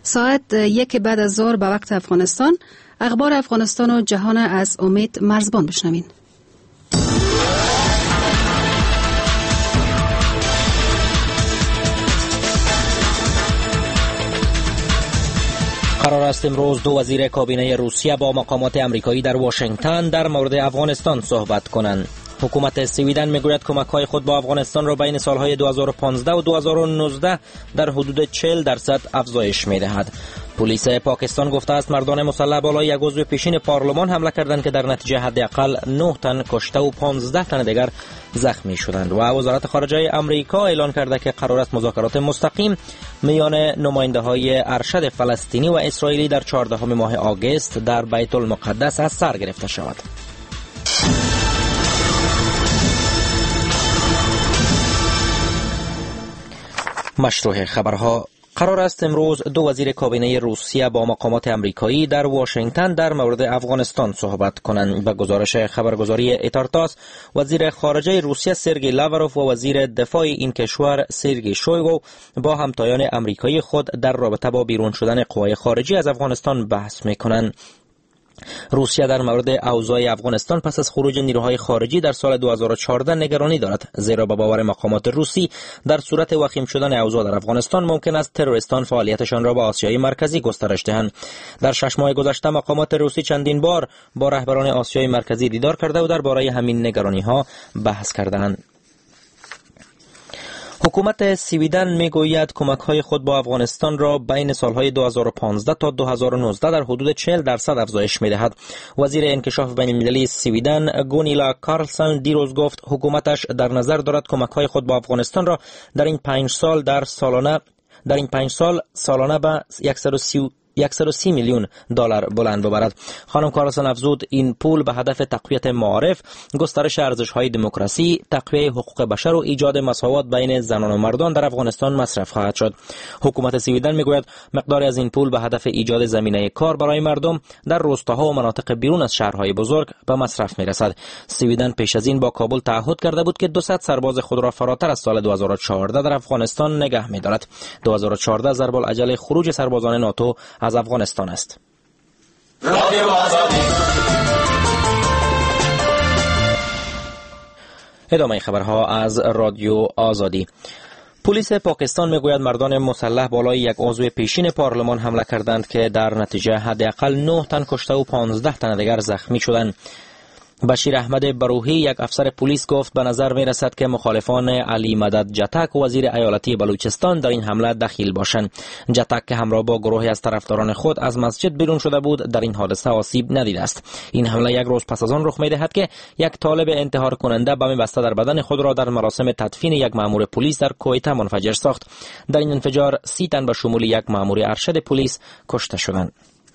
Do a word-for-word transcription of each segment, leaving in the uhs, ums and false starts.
ساعت یک بعد از ظهر به وقت افغانستان. اخبار افغانستان و جهان از امید مرزبان بشنوین. قرار است امروز دو وزیر کابینه روسیه با مقامات امریکایی در واشنگتن در مورد افغانستان صحبت کنند. حکومت سویدن میگوید کمک‌های خود با افغانستان را بین سالهای دو هزار و پانزده و دو هزار و نوزده در حدود چهل درصد افزایش می‌دهد. پلیس پاکستان گفته است مردان مسلح بالای یک عضو پیشین پارلمان حمله کردند که در نتیجه حداقل نه تن کشته و پانزده تن دیگر زخمی شدند. و وزارت خارجه آمریکا اعلان کرده که قرار است مذاکرات مستقیم میان نماینده‌های ارشد فلسطینی و اسرائیلی در چهاردهم ماه آگوست در بیت المقدس از سر گرفته شود. مشروع خبرها. قرار است امروز دو وزیر کابینه روسیه با مقامات امریکایی در واشنگتن در مورد افغانستان صحبت کنند. به گزارش خبرگزاری ایتارتاس، وزیر خارجه روسیه سرگئی لاوروف و وزیر دفاع این کشور سرگئی شویگو با همتایان امریکایی خود در رابطه با بیرون شدن قوای خارجی از افغانستان بحث می‌کنند. روسیه در مورد اوضاع افغانستان پس از خروج نیروهای خارجی در سال دو هزار و چهارده نگرانی دارد، زیرا به باور مقامات روسی در صورت وخیم شدن اوضاع در افغانستان ممکن است تروریستان فعالیتشان را به آسیای مرکزی گسترش دهند. در شش ماه گذشته مقامات روسی چندین بار با رهبران آسیای مرکزی دیدار کرده و درباره همین نگرانی‌ها بحث کردند. حکومت سویدن میگوید کمک‌های خود با افغانستان را بین سالهای دو هزار و پانزده تا دو هزار و نوزده در حدود چهل درصد افزایش می‌دهد. وزیر انکشاف بین‌المللی سویدن گونیلا کارلسن دیروز گفت حکومتش در نظر دارد کمک‌های خود با افغانستان را در این پنج سال در سالانه در این پنج سال سالانه به صد و سی میلیون دلار بلند ببرد. خانم کارلسن افزود این پول به هدف تقویت معارف، گسترش ارزش‌های دموکراسی، تقویت حقوق بشر و ایجاد مساوات بین زنان و مردان در افغانستان مصرف خواهد شد. حکومت سویدن میگوید مقداری از این پول به هدف ایجاد زمینه کار برای مردم در روستاها و مناطق بیرون از شهرهای بزرگ به مصرف میرسد. سویدن پیش از این با کابل تعهد کرده بود که دویست سرباز خود را فراتر از سال دو هزار و چهارده در افغانستان نگه می‌دارد. دو هزار و چهارده ضرب الاجل خروج سربازان ناتو از افغانستان است. ادامه خبرها از رادیو آزادی. پلیس پاکستان میگوید مردان مسلح بالای یک عضو پیشین پارلمان حمله کردند که در نتیجه حداقل نه تن کشته و پانزده تن دیگر زخمی شدند. بشیر احمد بروحی یک افسر پلیس گفت به نظر می رسد که مخالفان علی مدد جتک وزیر ایالتی بلوچستان در این حمله دخیل باشند. جتک که همراه با گروهی از طرفداران خود از مسجد بیرون شده بود در این حادثه آسیب ندیده است. این حمله یک روز پس از آن رخ می دهد که یک طالب انتحار کننده بم بسته در بدن خود را در مراسم تدفین یک مأمور پلیس در کویته منفجر ساخت. در این انفجار سی تن به شمول یک مأمور ارشد پلیس کشته شدند.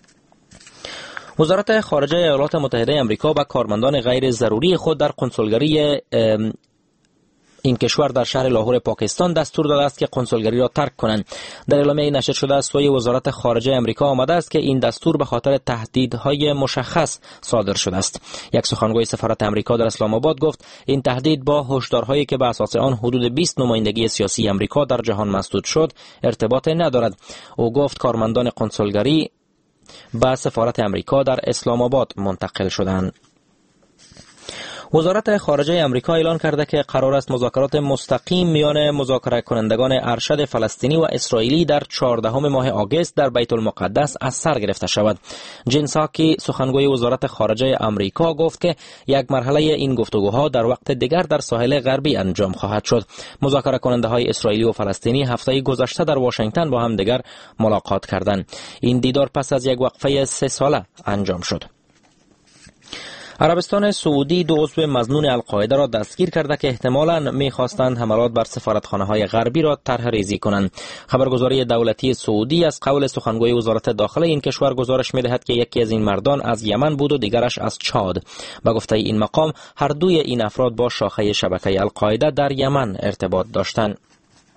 وزارت خارجه ایالات متحده آمریکا به کارمندان غیر ضروری خود در کنسولگری این کشور در شهر لاهور پاکستان دستور داده است که کنسولگری را ترک کنند. در اعلامیه نشر شده از سوی وزارت خارجه آمریکا آمده است که این دستور به خاطر تهدیدهای مشخص صادر شده است. یک سخنگوی سفارت آمریکا در اسلام آباد گفت این تهدید با هشدارهایی که به اساس آن حدود بیست نمایندگی سیاسی آمریکا در جهان مسدود شد ارتباط ندارد. او گفت کارمندان کنسولگری به سفارت امریکا در اسلام آباد منتقل شدند. وزارت خارجه امریکا اعلان کرده که قرار است مذاکرات مستقیم میان مذاکره کنندگان ارشد فلسطینی و اسرائیلی در چهاردهم ماه آگوست در بیت المقدس از سر گرفته شود. جین ساکی سخنگوی وزارت خارجه امریکا گفت که یک مرحله این گفتگوها در وقت دیگر در ساحل غربی انجام خواهد شد. مذاکره کننده های اسرائیلی و فلسطینی هفته گذشته در واشنگتن با هم دیگر ملاقات کردند. این دیدار پس از یک وقفه سه ساله انجام شد. عربستان سعودی دو عضو مظنون القاعده را دستگیر کرده که احتمالاً می‌خواستند حملات بر سفارتخانه‌های غربی را طرح ریزی کنند. خبرگزاری دولتی سعودی از قول سخنگوی وزارت داخله این کشور گزارش می‌دهد که یکی از این مردان از یمن بود و دیگرش از چاد. به گفته این مقام هر دوی این افراد با شاخه شبکه القاعده در یمن ارتباط داشتند.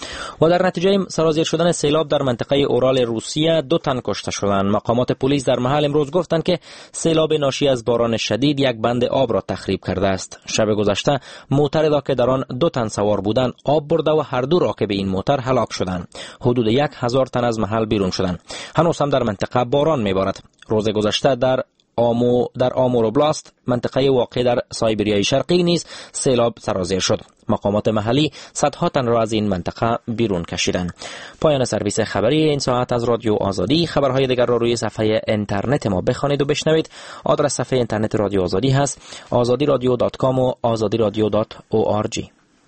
و در نتیجه سرازیر شدن سیلاب در منطقه اورال روسیه دو تن کشته شدند. مقامات پلیس در محل امروز گفتند که سیلاب ناشی از باران شدید یک بند آب را تخریب کرده است. شب گذشته موتر را که در آن دو تن سوار بودند آب برده و هر دو راکب این موتر هلاک شدند. حدود یک هزار تن از محل بیرون شدند. هنوز هم در منطقه باران میبارد. روز گذشته در آمو در آموروبلاست منطقه واقع در سایبریای شرقی نیز سیلاب سرازیر شد. مقامات محلی صدها تن را از این منطقه بیرون کشیدند. پایان سرویس خبری این ساعت از رادیو آزادی. خبرهای دیگر را روی صفحه اینترنت ما بخوانید و بشنوید. آدرس صفحه اینترنت رادیو آزادی هست آزادی رادیو دات کام و آزادی رادیو دات او آر جی.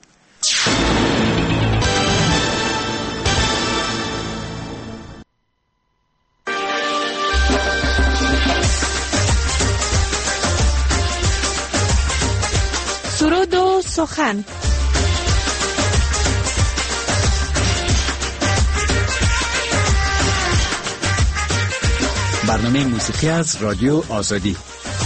سرود و سخن. برنامه موسیقی از رادیو آزادی.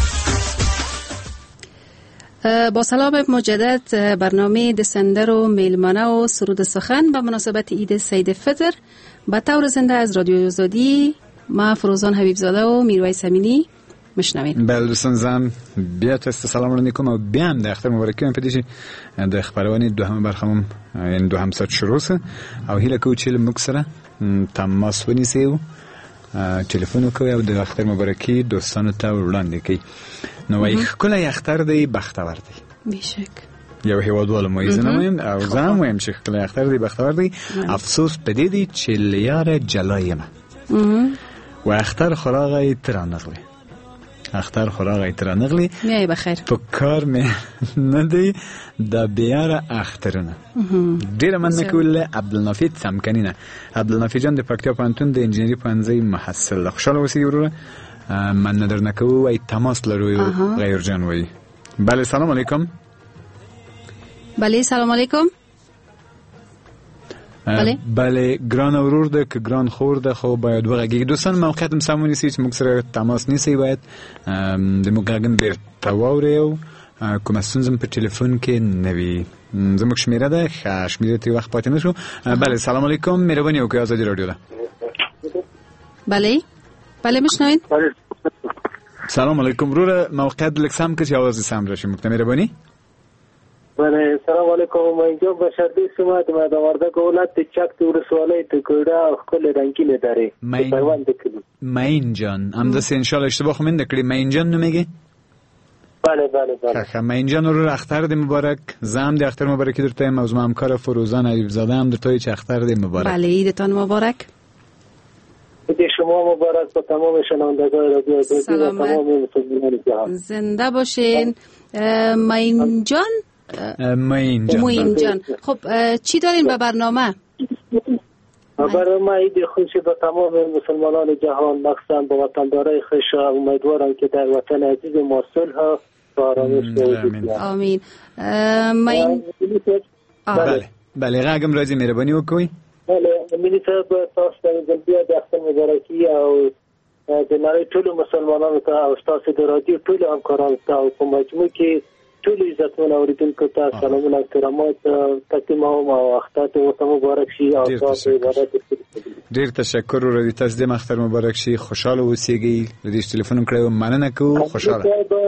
با سلام مجدد برنامه دسندر و میلمانه و سرود سخن به مناسبت عید سید فطر به طور زنده از رادیو آزادی ما فروزان حبیب زاده و میرویس امینی مشنوین. بله دوستان زم بیا تست سلام علیکم و بیام د اختر مبارکی هم پدیشي د خبرونه دوهم برخم این دوهم سات شروع سه او هیله کو چیل مکسره تماس ونیسی و تلفن کوي او د اختر مبارکی دوستانو ته وړاندې کی. نو وای کله اختر دی بختور دی بیشک یو هیوادوال مویزنه میم او زم ویم چې کله اختر دی بختور دی. افسوس پدې دی چې لیار جلایم و اختر خراغی ترانغلی اختر خراغی ترانغلی میای بخیر تو کار می ندی دا بیار اخترونه دیر من نکول عبدالنافی تمکنینه. عبدالنافی جان د پکتیا پوهنتون د انجینری پوهنځی محصل خوشاله اوسئ وروره. من ندر نکو ای تماس لروی غیر جان وی. بله سلام علیکم. بله سلام علیکم. بله بله گران ورور ده که گران خور ده خو باید وغږیږي. دوستان موقعیت هم سمونی سي چې موږ سره تماس نیسي باید د موږ غږ بیرته واورئ او کومه ستونزه په ټلیفون کې نه وي. زموږ شمیره ده ښه شمیره ته وخت پاتې نه شو. بله سلام علیکم مهرباني وکړئ آزادي رادیو ده. بله بله میشنوید. سلام علیکم ورور موقعیت لږ سم کړئ چې اواز سم راشي موږ ته مهرباني. بله سلام علیکم. ما اینجا بشردی سمت مدام وردک ولایت چک ولسوالی تکودا خپل رنگینه داره. پیوند کلی. ماین جان هم دست ان شاء الله اشتباه خو من دکړي ماین جان نو میگه. بله بله بله. خا ماین جان رو اختر دی مبارک. زم دی اختر مبارکی درته موضوع همکار فروزان حبیب زاده هم درته چ اختر دی مبارک. بله عیدتان مبارک. عید شما مبارک با تمام شنوندگان رادیو آزادی و تمام مسلمانان جهان. زنده باشین. ماین جان ماین جان. ماین جان. خب چی دارین به برنامه؟ برنامه عید خوشی با تمام مسلمانان جهان مخصوصا با وطندارای خوش امیدوارم که در وطن عزیز ما صلح و آرامش وجود آمین. ماین بله بله غاګم راځي مهرباني وکوي. بله مینی صاحب تاسو ته د بیا د اختر مبارکي او د نړۍ ټولو مسلمانانو ته او تاسو د رادیو ټولو همکارانو ته او په مجموع کې ټول عزتمن اوریدونکو ته سلامونه او احترامات تقدیم کوم او اختر ته مبارک شي او تاسو عبادت وکړئ. ډیر تشکر ورته تاسو د اختر مبارک شي. خوشاله اوسئ. د دې ټلیفون کړو مننه کوم خوشاله.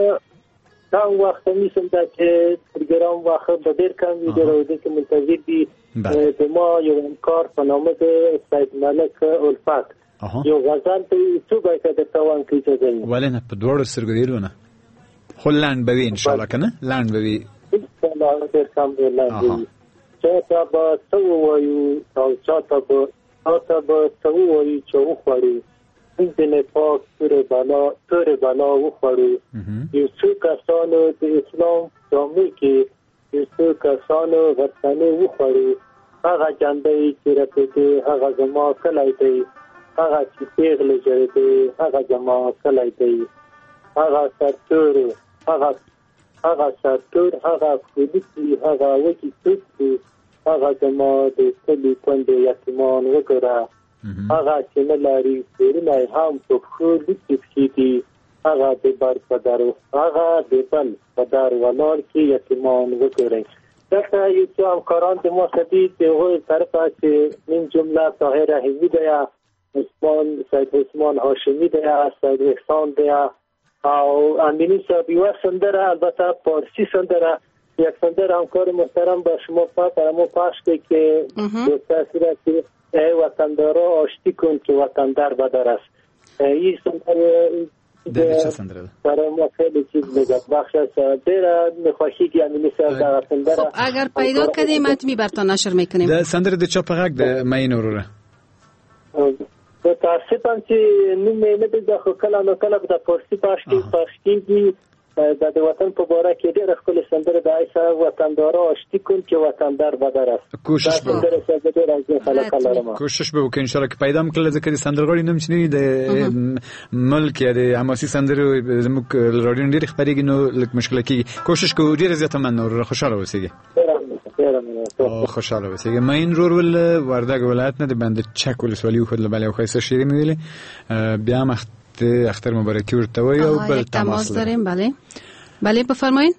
دا وخت میسم چې پروګرام واخه د ډیر کم ویډیو راوړل کې منتظر دي. د ما یو همکار په نامه د سید ملک الفت یو غزل ته څو باید د توان کې ځای ولنه په دوړو سرګریلونه خو لاند به ان شاء الله کنه لاند به ان شاء الله ډیر کم دی لاند چې تاسو څو وایو او تاسو به تاسو به څو وایو چې وخوري دې پاک سره بالا سره بالا وخوري. یو څو کسانو د اسلام جامې کې یو څو کسانو غسانه وخوري. هغه جنبه چې راته هغه زما کلای دی هغه چې پیغله جوړ دی هغه زما کلای دی هغه ساتور هغه هغه ساتور هغه فودي هغه وکی څه هغه زما د کلی کوند یتیمان وګړه هغه چې نه لري ورنه هم په خو دې کې هغه د بار په دارو هغه د بل په دار ولور کې یتیمان وګړي. دلته یو څو همکاران د ما سدید د هغوی طرفه چې من جمله طاهر رحیمی دی، عثمان سید عثمان هاشمی دی، سید احسان دی او امینی صاحب یو سندره، البته پارسی سندره، یک سندره همکار محترم به شما پاترمو پخش که که دوستاسیره که ای وطندارا آشتی کن که وطندر بدر است. این سندره ده چه سندره ده؟ برای ما خیلی چیز لذت بخش است. دیره میخواهی که امینی صاحب در سندره. خب اگر پیدا کردیم اتمی برتان نشر میکنیم. ده سندره ده چه پغک ده ماین اوروره؟ متاسفم چې نوم نه دی خو کله نو کله د پارسی پخش کیږي د وطن په باره کې ډېر خپل سندره د ایسا وطندارا آشتی کن که وطندر بدر است. کوشش به کوشش به وکړو ان شاء الله که پیدا مکړل ځکه د سندرغاړي نوم چې د ملک یا د حماسي سندرو زموږ رادیو ډېر خبرېږي نو لږ مشکل کېږي. کوشش کوو ډېر زیاته مننه خوشاله اوسئ. خوشاله اوسئ. ما این رور ول وردګ ولایت نه د بند چک ولسوالي خو بل یو خیسه شیری میویل بیا هم اختر مبارکی ورته وی او بل تماس داریم. بله بله بفرمایید.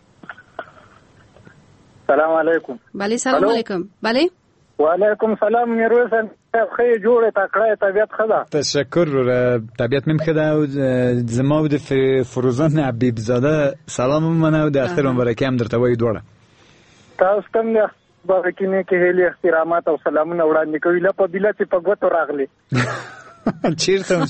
سلام علیکم. بله سلام علیکم. بله و علیکم سلام. میرویس خیلی جوړه تکړه طبیعت خدا. تشکر رو طبیعت مم خدا او زما د فروزان حبیب زاده سلام منه او د اختر مبارکی هم درته وی دوړه. تاسو کوم مبارکی نه کې هلي احترامات او سلامونه وړاندې کوي له په بلا چې په غوتو راغلي. چیرته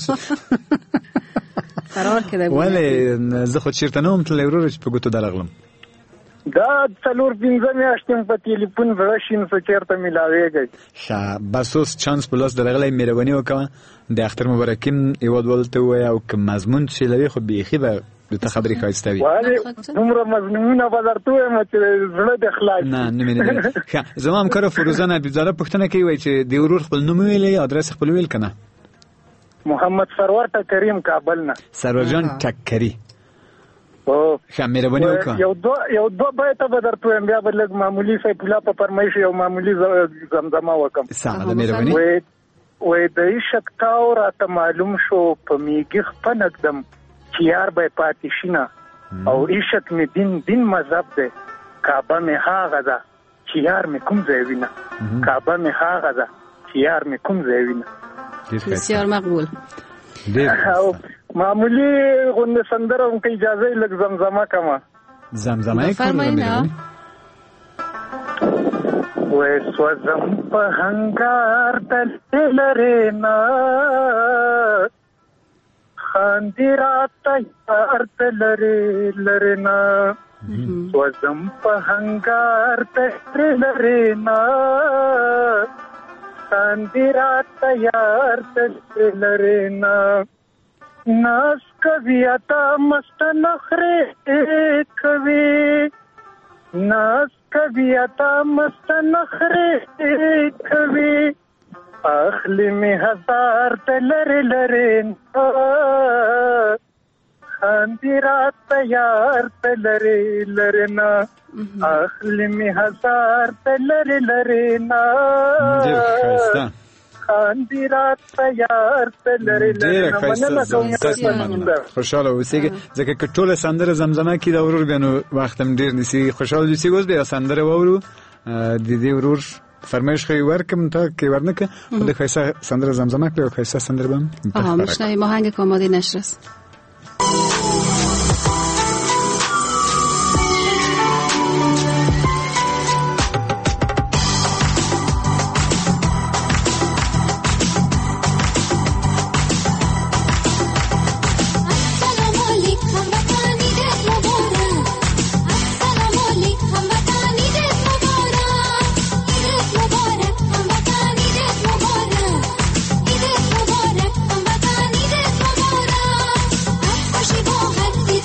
قرار کړی ولی زه خو چیرته نه وم تللی ورور چې په ګوتو درغلم. دا څلور پنځه میاشتې په ټلیفون زړه شین څه چیرته میلاویږي. ښه بس اوس چانس په لاس درغلی مهرباني وکړه د اختر مبارکیم هیواد ولته ووایه او که مضمون چې لري خو بیخي به درته خبرې ښایسته وي. ولې دومره مضمونونه به درته ووایم چې زړه دې خلاص نه نه مې نه دی. ښه زما همکاره فروزان حبیبزاده پوښتنه کوي وایي چې د ورور خپل نوم ویلی ادرس خپل ویل که نه؟ محمد سرور ټکریم کابل نه. سرور جان ټکري. او ښه مهرباني وکړه. یو دو یو دو بیته به درته وایم بیا به لږ معمولي سیف الله په فرمایش یو معمولي زمزمه وکړم. سمه ده مهرباني. وای وای د عشق تاو راته معلوم شو په میږي خپنکدم چې یار به پاتې شینه او عشق می دین دین مذهب ده کعبه می هاغه ده چې یار می کوم ځای وینه کعبه می هاغه ده چې یار می کوم ځای وینه. بسیار مقبول. او معمولی غونډه سندره هم که اجازه لږ زمزمه کما. زمزمه فرمایئ. وې سوزم په هنګار د لرینا خاندي راته یار د لری لرینا سوزم په هنګار د لرینا خاندي راته یار د لرینا ناس کوي اتا مست نخره کوي ناس کوي اتا مست نخره کوي اخلی می هزار تلر لرین خاندی رات یار تلر لرنا اخلی می هزار تلر لرنا خاندی رات یار تلر لرنا. خوشاله اوسئ ځکه که ټوله سندره زمزمه کې دا ورور بینو وختم ډیر نسی خوشاله اوسئ. اوس به سندره وورو د دې ورور فرمایش خو ورکم تا کې ورنکه خو د خیسه سندره زمزمه کړو خیسه سندره بم. آها مشنویم آهنگ کامادی نشر است. Happy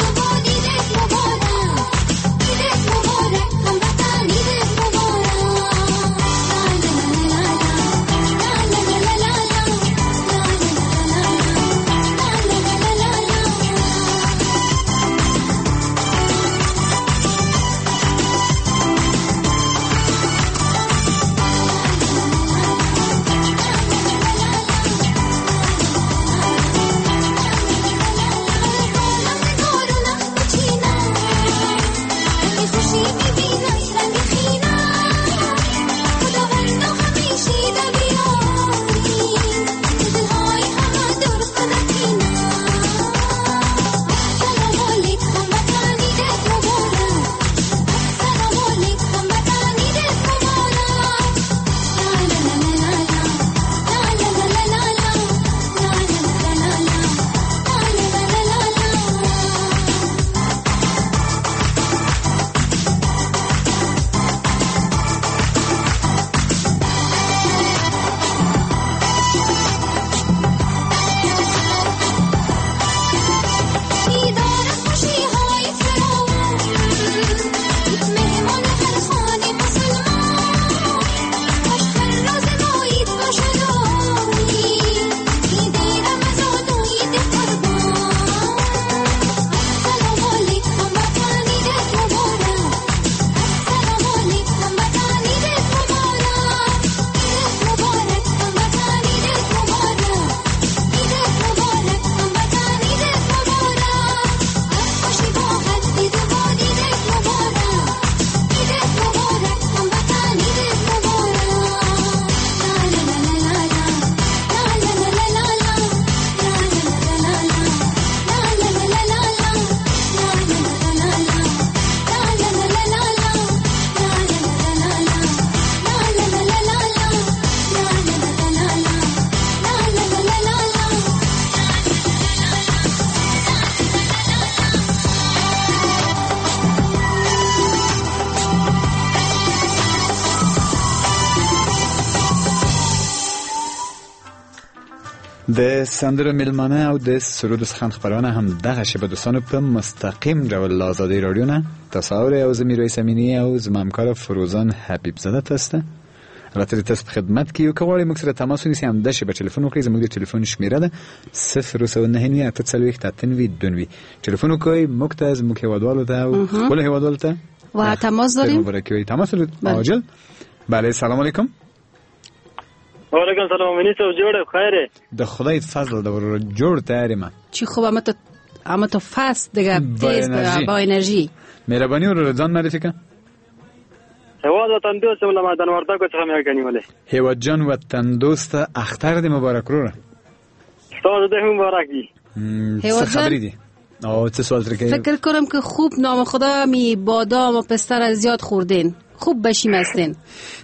د سندرو میلمانه او د سرود سخن خبرانه هم دغه شبه دوستانو په مستقیم ډول آزادی رادیو نه تاسو اورئ او زه میرویس امینی او زما همکار فروزان حبیب زاده تاسو راته تاسو په خدمت کې یو کوړی موږ سره تماس ونیسئ هم د شبه ټلیفون وکړئ زموږ د ټلیفون شمیره ده صفر و نه نهه اته څلوېښت اته نوي دوه نوي ټلیفون وکړئ موږ ته زموږ هیوادوالو ته او خپلو هیوادوالو ته و تماس داریم مبارکي تماس عاجل. بله سلام علیکم. وعلیکم سلام منیسو جوړ خیره د خدای فضل د ور جوړ تیاری ما چی خوب اما تو اما تو فاست دیگه تیز با انرژی مهربانی رو ځان معرفي کړه. هیواد وطن دوست ولما دن ورته کو څنګه مې غنی ولې هیواد جان وطن دوست اختر دې مبارک رو تاسو دې مبارک دي هیواد خبری دي او څه سوال ترکه فکر کنم که خوب نام خدا می بادام و پستر زیاد خوردین خوب بشیم هستین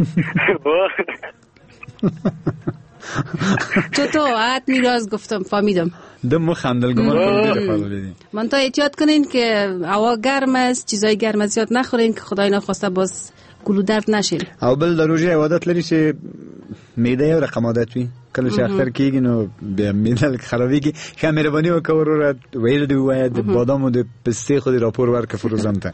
چطور عاد میراز گفتم فهمیدم دم خندل گمان کنید فضل من تا احتیاط کنین که هوا گرم است چیزای گرم زیاد نخورین که خدای نخواسته باز گلو درد نشین او بل دروژه عادت لري چې معده یو رقم عادت وي کله چې اختر کېږي نو بیا معده خرابېږي ښه مهرباني وکړه وروره ویل دې ووایه د بادامو د پستې خو دې راپور ورکړه فروزان ته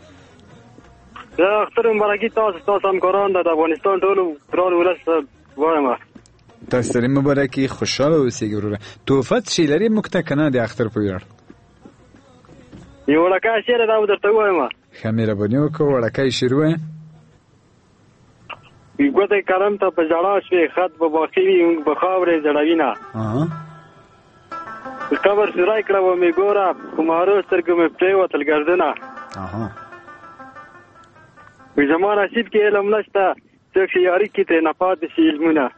اختر مبارکي تاسو تاسو همکاران د افغانستان ټولو ګران ولس وایم تاسو ته مبارکي خوشاله اوسئ وروره تحفه شي لري موږ ته کنه د اختر په ویاړ یو لکه شعر دا درته وایم ښه مهرباني وکړه وړکه شعر وایه ګوته کرم ته په جړا شوي خط به باقي وي په خاورې زړوي نه قبر سرای کړه و مې ګوره کومارو سترګو مې پرېوتل ګردنه وي زما نصیب کې علم نشته څوک چې یاري کې ترې نه پاتې شي علمونه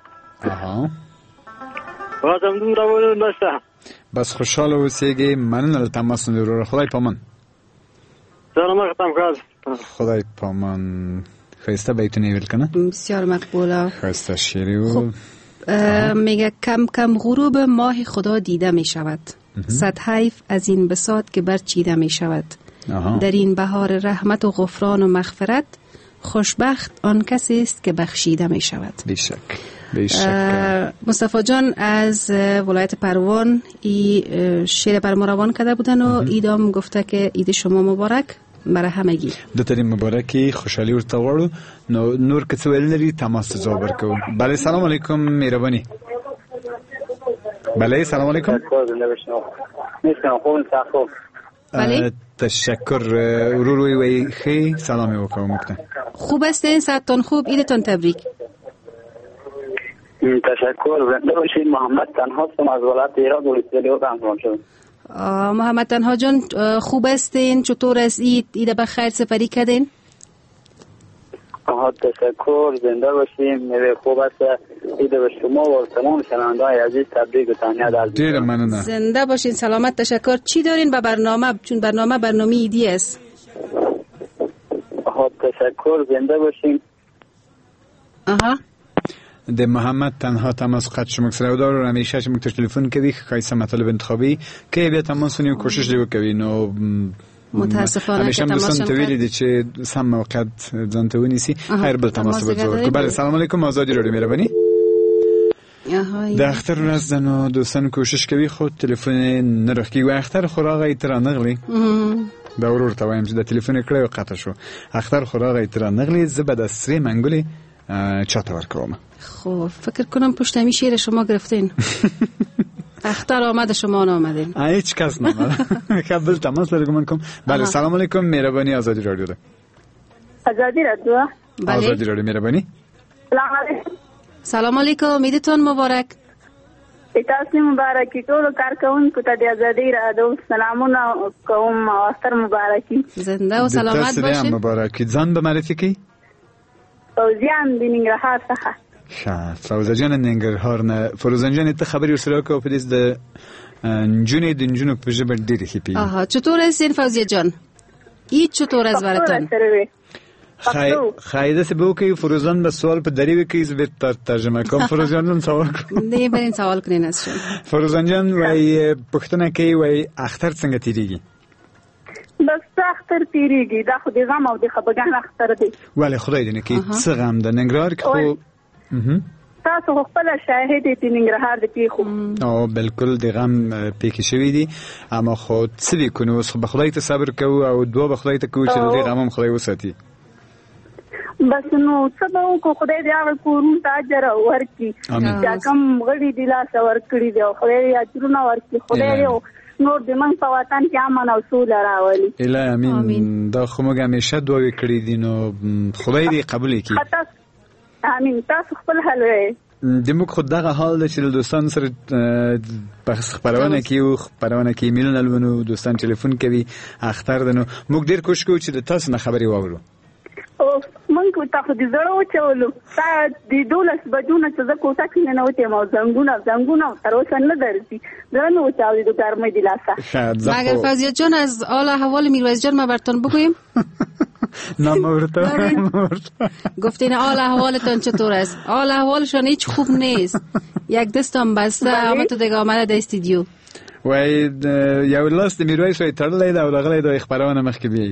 باز همدومره ونه نشته بس خوشحاله اوسېږئ مننه له تماس نه وروره خدای پامان سلام ختم کړه خدای پامان خیسته بیتونه ویل کنه بسیار مقبوله خیسته شیری و میگه کم کم غروب ماه خدا دیده می شود صد حیف از این بساط که برچیده می شود در این بهار رحمت و غفران و مغفرت خوشبخت آن کسی است که بخشیده می شود. بیشک بیشک مصطفی جان از ولایت پروان ای شعر بر ما روان کرده بودن و ایدام گفته که عید شما مبارک برای همگی. د ترې مبارکي خوشحالي ورته غواړو. نو نور که څه ویل لري تماس ځواب ورکوو. بله سلام علیکم مهرباني. بله سلام علیکم. بله تشکر روروی وی خی سلامی وکاو مکتن خوب هستین ساعتون خوب عیدتون تبریک. تشکر زنده باشید. محمد تنها هستم از ولایت ایران ولسوالی رمضان شد. محمد تنها جان خوب هستین چطور است عید عید بخیر سفری کردین؟ آها تشکر زنده باشیم میوه خوب است عید به شما و تمام شنونده‌های عزیز تبریک و تهنیت عرض دیر ممنون. زنده باشین سلامت تشکر. چی دارین به برنامه چون برنامه برنامه عیدی است؟ آها تشکر زنده باشین. آها د محمد تنها تماس قطع شما سره ودار همیشه شما تلفن کوي خاصه مطلب انتخابی که بیا تماس ونیو کوشش دی وکوي نو متاسفانه همیشه دوستان ته ویلي دي چې سم موقعیت ځان ته ونیسي هر بل تماس وکړي. بله سلام علیکم آزادی رادیو مهرباني. د اختر ورځ نو دوستان کوشش کوي خو تلفن نه راخي و اختر خوراغه تر نغلي دا ورور ته وایم چې د تلفن کړه قطع شو اختر خوراغه تر نغلي زبد سری منګولي چاته ورکوم. خب فکر کنم پشت همی شیر شما گرفتین. اختر آمد شما نامدین. هیچ کس نامد. قبل تماس لرگم کم. بله سلام علیکم مهربانی آزادی رادیو ده. آزادی رادیو. بله. آزادی رادیو مهربانی. سلام علیکم. سلام علیکم عیدتون مبارک. تاسو مبارکی ټول کارکونکو ته د آزادی رادیو سلامونه کوم اختر مبارکی. زنده و سلامت باشین. مبارکی ځان به معرفي کی. فوزیان د ننګرهار څخه. ښه فوزه جان ننګرهار نه. فروزان جان ته خبري ورسره کوو په دې د نجونې د نجونو په ژبه ډېرې ښې پیږي. آها چطور هستین فوزیه جان؟ عید چطور است براتون؟ خایده سه به وکړي فروزان به سوال په دری وکړي زه به ترجمه کوم. فروزان جان سوال کوم. نه برین سوال کړئ نه شو. فروزان جان وای پښتنه کوي وای اختر څنګه تیریږي؟ بس اختر تیریږي دا خو د غم او د خپګان اختر دی. ولی خدای دې نه کې څه غم د ننګرهار کې خو تاسو خپل شاهد دي ننګرهار د پیښو او بالکل د غم پیښې شوې دي اما خو څه وکړو اوس به خدای ته صبر کوو او دوه به خدای ته کوو چې د غم هم خدای وساتي بس نو څه به وکړو خدای دې هغه کورونو ته اجر ورکړي چې کوم غړي دي لاس ورکړي دي خدای دې اجرونه ورکړي خدای دې نور د من په وطن کې امن او سوله راولي الهی امین دا خو موږ همیشه دعا وکړې دي نو خدای دې قبول کړي امین تاسو خپل حل وي د موږ خو دغه حال د چې دوستان سره په خبرونه کې او خبرونه کې میلیونه لونو دوستان ټلیفون کوي اختر دنو موږ ډیر کوشش کوو چې د تاسو نه خبري واورو او موږ تاسو د زړه وچولو تا د دولس بجونه چې زه کوټه کې نه وته مو زنګونه زنګونه تر اوسه نه درځي زه نو چاوي د ګرمۍ د لاسه مگر فوزیه جان از حال احوال میرویس جان ما براتون بگویم نه مورتا گفتین حال احوالتان چطور است حال احوالشان هیچ خوب نیست یک دستم بسته اما تو دیگه آمده در استودیو وای یو لاس د میرویس وای تړلې دا ولغلې د خبرونه مخکې بي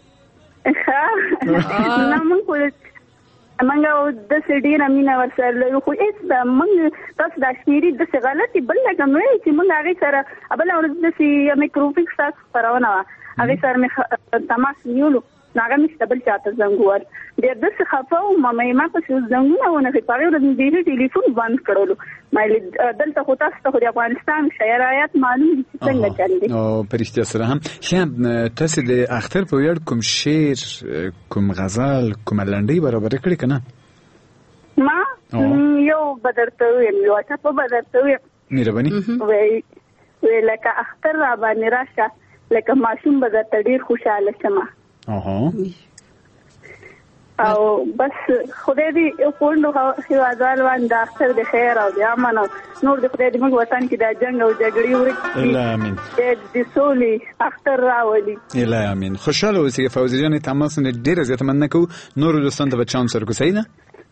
نه مونږ مونږ د سړي رمینا ورسره له خو هیڅ د مونږ تاسو د شمیري د څه غلطي بل لګم وای چې مونږ هغه سره ابل ورځ د سی میکروفیک ساس خبرونه هغه سره مخ تماس نیولو ناګه مې ستبل چاته زنګور د دې څه خفاو مې ما په څه زنګونه ونه په پاره ورځ دې ټلیفون بند کړلو مې دلته خو تاسو ته د افغانستان شایعات معلوم دي څنګه چلې او پرشتیا سره هم خام تاسو د اختر په ویړ کوم شعر کوم غزل کوم لنډي برابر کړی کنه ما یو بدرته یو څه په بدرته مهرباني وای وی لکه اختر را باندې راشه لکه ماشوم بدرته ډیر خوشاله شمه اها او بس خدای دې کولو هیوادوال باندې اختر د خیر او د امن او نور د خدای دې موږ وطن کې د جنگ او جګړې ورکړي الهی امین د سولې اختر راولي الهی امین خوشاله اوسئ فوزیه جان تماس نه ډیر زیات مننه کو نور دوستان ته چانس ورکو سینا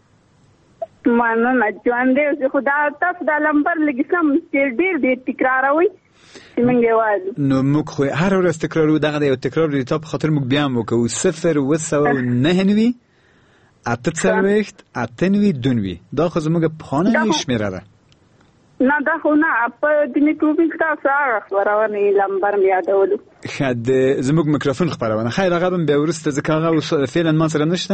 مننه ژوند دې خدا تاسو د لمبر لګسم چې ډیر دې تکراروي نو موږ خو هر ورځ تکرارو دغه یو تکرار دی په خاطر موږ بیا مو کوو صفر و سو نه نوي اته څلوېښت اته نوي دونوي دا خو زموږ پخوانۍ شمیره ده نه دا خو نه په د میکروفون تاسو هغه خبرونه لمبر مې یادولو خد زموږ میکروفون خبرونه خیر هغه به ورسته ځکه هغه فعلا ما سره نشته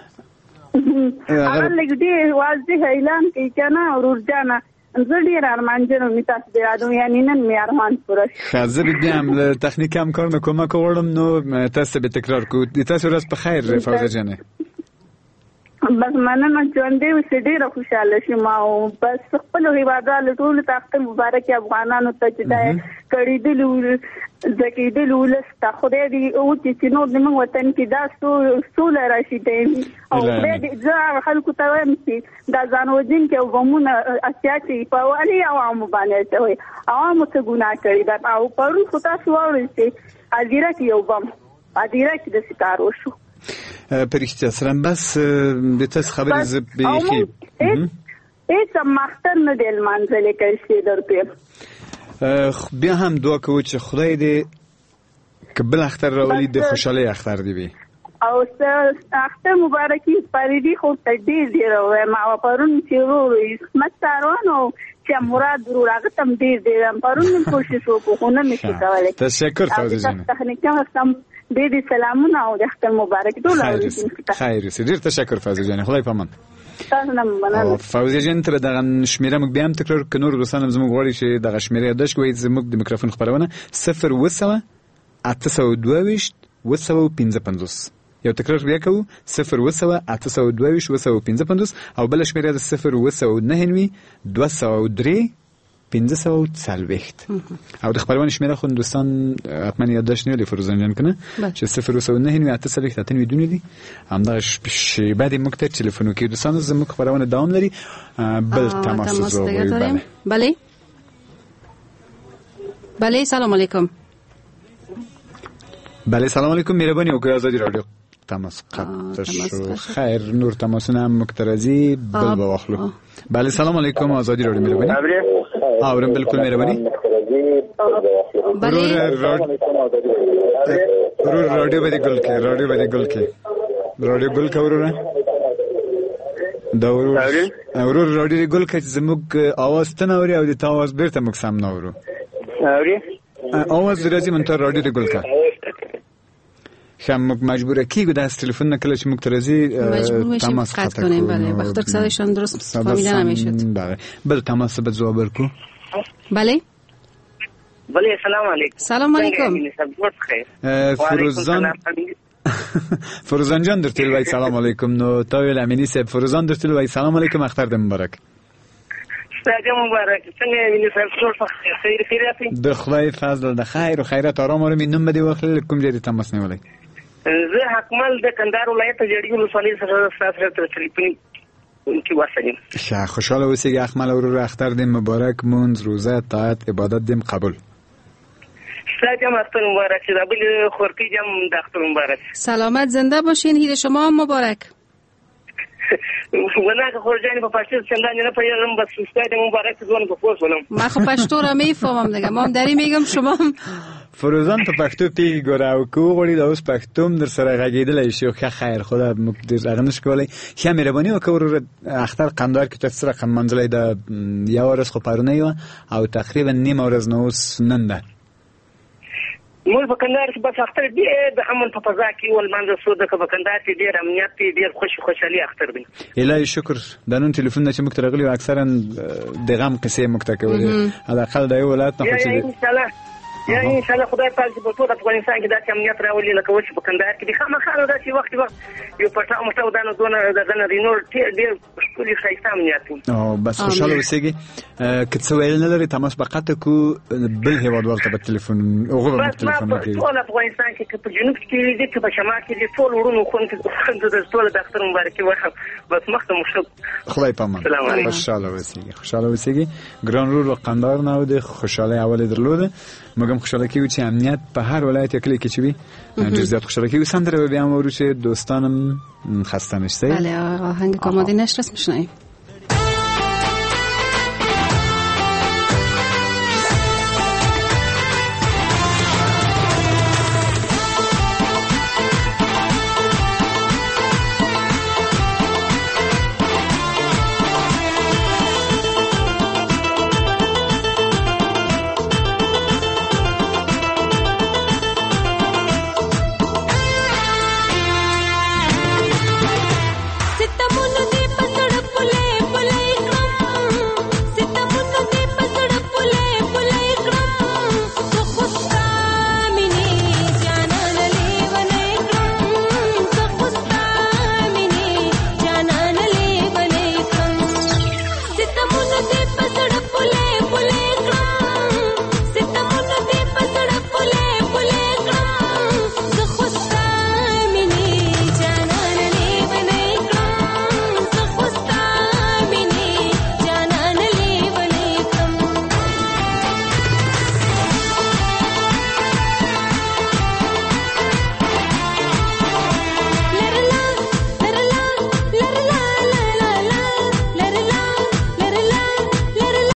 هغه لګدي واضح اعلان کوي کنه ورجانه زه ډیر ارمانجن مې تاسو د یادو یعنی نن مې ارمان پوره خزه بیا هم تخنیک هم کار نه کومه کوړم نو تاسو به تکرار کو تاسو ورځ په خیر فوزیه جان بس مننه ژوند دې وسې ډیر خوشاله شم او بس خپل هیوادوال ټول تاخت مبارک افغانانو ته چې دا کړي دي زکیدل ولسته خدای دې او چې نور د موږ وطن کې دا سوله راشي دی او خدای دې ځا خلکو ته وایم چې دا ځانوځین کې ومونه اساسي په والی عوام باندې وي عوام څه ګناه کړی دا او پرون خو تاسو وایي چې اذیره کې یو بم اذیره کې د ستار وشو پرشتیا سره بس د تاسو خبرې زه بيخي هیڅ مختر نه دی منځلې کوي درته بیا هم دعا کوو چې خدای دې قبل اختر راولي د خوشاله اختر دی وي او اختر مبارکي پریدي خو تدې دی راوي ما پرون چې ورو مستارونو چې مراد ورو هغه تم دې دې پرون کوشش وکړو نه مې کولای تشکر فوزیه جان تخنیک هم دې دې سلامونه او د اختر مبارک ټول اورېدونکو خیر ډیر تشکر فوزیه جان خدای پامان فوزیه جان تر دغه شمیره موږ بیا هم تکرار کنو دوستان زموږ غواړي چې دغه شمیره یاداش کوي زموږ د میکروفون خبرونه صفر و سو اته سو دوه ویشت و سو پنځه پنځوس یو تکرار بیا کوو صفر و سو اته سو دوه ویشت و سو پنځه پنځوس او بل شمیره د صفر و سو نه نوي دوه سو درې پنځه سو څلوېښت او د خبرونه شمیره خو دوستان حتما یادداشت نه لري فروزان جان کنه چې صفر و سو نه نوي اته څلوېښت اته نوي دونه دي همدا شی بعد موږ ته ټلیفون کې دوستان زموږ خبرونه دوام لري بل تماس زوړ بله بله سلام علیکم بله سلام علیکم مهرباني وکړئ آزادی رادیو تماس قطع شو خیر نور تماسونه هم مکترزی بل بواخلو بله سلام علیکم آزادی رادیو مهرباني آورم بالکل مهرباني بله رور رادیو باندې ګل کې رادیو باندې ګل کې رادیو ګل کورونه دا ورور ورور رادیو ګل کې زموږ आवाज ته نه اوري او د تا आवाज بیرته موږ سم نه اورو اوري आवाज راځي من ته رادیو ګل کا شم مجبوره کیگو دست تلفن نکله چه مکترزی تماس قطع کنیم. بله بخاطر که صدایشان درست فهمیده نمیشد. بله بله تماس به زوابر کو. بله بله سلام علیکم. سلام علیکم. فروزان فروزان جان در تلوی سلام علیکم. نو تاویل امینی سب فروزان در تلوی سلام علیکم. اختر دم مبارک. ساجم مبارک. څنګه ویني سر خیر خیراتی؟ د خدای فضل د خیر او خیرات آرام آرامي نوم بده واخلل کوم ځای تماس نیولای. زه حکمل د کندهار ولایت جړیو ولسوالۍ سره سره تر تلیفوني کی واسطه. شه خوشاله اوسئ احمد او اختر دم مبارک. مونږ روزه طاعت عبادت دم قبول. ساجم اختر مبارک. دبل خورکی جام د اختر مبارک. سلامت زنده باشین. عید شما مبارک. ونه که خورجانی په پښتو څنګه نه پیژنم بس استاد مبارک ځوان په پوس ولم. ما خو پښتو را میفهمم دیگه. ما هم دری میگم شما فروزان په پښتو پیګ ګوره او کو غوړي د اوس پښتوم در سره غږیدل شي خو خیر خدا مقدر اغنش کولای شه مهرباني وکړه اختر قندار کې تاسو رقم منځلې د یو ورځ خو پرونه او تقریبا نیمه ورځ نو اوس نن ده مول په کندهار کې بس اختر دی د امن په فضا کې ول منځ سود په کندهار کې ډیر امنیت دی ډیر خوشي خوشالي اختر دی. الهي شکر د نن ټلیفون نه چې موږ ترغلي اکثرا د غم قصې موږ ته کوي على الاقل د یو ولایت نه خوشي ان شاء الله یا ان شاء الله خدای پاک په ټول افغانستان کې د امنیت راولي لکه وڅ په کندهار کې د خامخا د چې وخت وخت یو پټه مټو دانه دونه دغه رینور ډیر ټولي خیسته امنیت او بس خوشاله اوسئ که څه ویل نه لري تماس بقته کو بل هیواد ورته په ټلیفون او غو په ټلیفون کې ټول افغانستان کې په جنوب کې دي په شمال کې دي ټول ورونو خو د ټول د اختر مبارک وخت بس مخته مشو خدای پامان. خوشاله اوسئ خوشاله اوسئ ګران رول قندهار نه و خوشاله اول درلوده مګم خوشاله کیږي چې امنیت په هر ولایت کې کې چوي ډېر زیات خوشاله کیږي سندره به هم ورو چې دوستانم خسته نشته. بله آهنگ کامادی نشرس میشنیم.